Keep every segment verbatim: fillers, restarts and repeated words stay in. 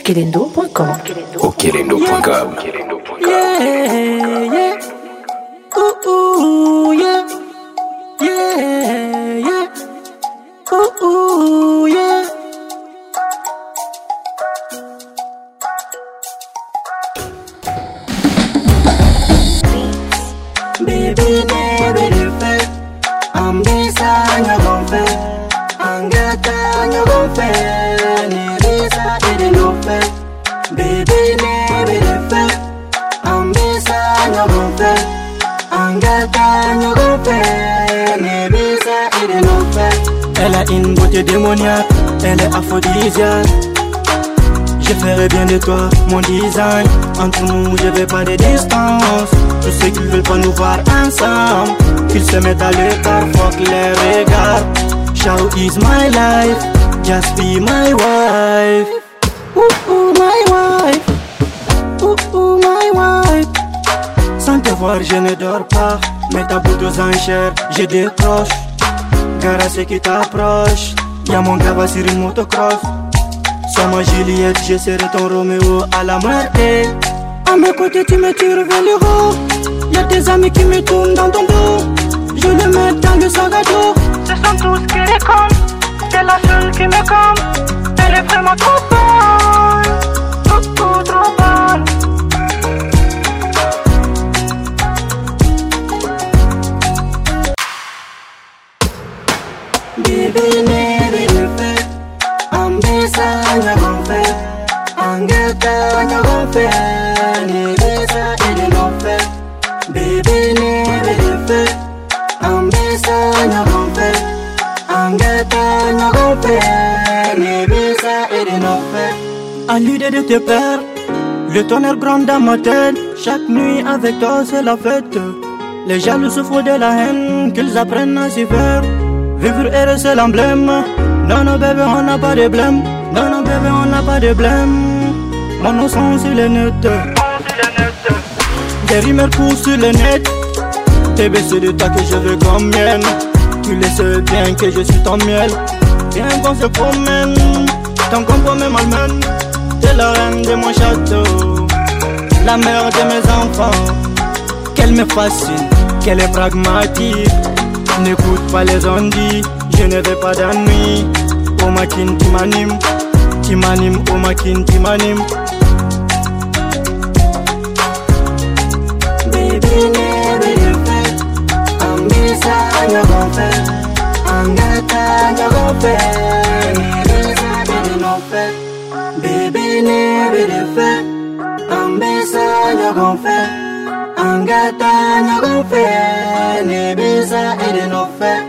Okelendo point com. Okelendo point com. Yeah, yeah. Ooh, ooh, yeah. Yeah, yeah. Ooh, ooh, yeah. Baby, never different. I'm this and you're gon' fail. I'm got and you're gon' fail. This I didn't know fail. Baby, never different. I'm this and you're gon' fail. I'm got and you're gon' fail. This I didn't know fail. Elle a une beauté démoniaque, elle est aphrodisiaque. Je ferai bien de toi mon design. Entre nous je vais pas de distance. Tous ceux qui veulent pas nous voir ensemble, qu'ils se mettent à l'écart, fuck les regards. Shao is my life, just be my wife. Ooh ooh my wife, ooh ooh my wife. Sans te voir je ne dors pas, mais ta bout aux enchères, je décroche. Gare à ceux qui t'approchent, y'a mon gars sur une motocross. Sois ma Juliette, je serai ton Roméo à la muerte. À mes côtés tu me tires vers le haut. Y'a tes amis qui me tournent dans ton dos. Je le mets dans le sac à dos. Ce sont tous qui les comptent. T'es la seule qui me compte. Elle est vraiment trop bonne. Beaucoup trop bonne. Baby, never different. I'm this and you're gon' fail. I'm get and you're gon' fail. Never say it ain't no fail. Baby, never different. I'm this and you're gon' fail. I'm get and you're gon' fail. Never say it ain't no fail. À l'idée de te perdre, le tonnerre gronde dans ma tête. Chaque nuit avec toi c'est la fête. Les jaloux souffrent de la haine, qu'ils apprennent à s'y faire. Vivre heureux c'est l'emblème. Non non bébé on n'a pas de blême. Non non bébé on n'a pas de blême. Mon nom sont sur le net. Des rumeurs courent sur le net. Bébé c'est de toi que je veux comme mienne. Tu le sais bien que je suis ton miel. Viens qu'on se promène. Ton compo me malmène. T'es la reine de mon château, la mère de mes enfants. Qu'elle me fascine, qu'elle est pragmatique. N'écoute pas les ondits, je ne veux pas d'ennui. Oh makin tu m'animes, tu m'animes, oh makin tu m'animes. Baby never different. I'm this and you're gon' fail. I'm that and you're gon' fail. Never say it ain't no fail. Baby never different. I'm this and you're gon' fail. I'm that and you're gon' fail. Never say it ain't no fail.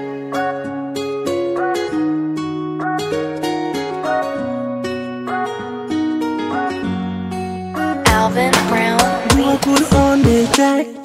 Alvin Brown. Put on the track.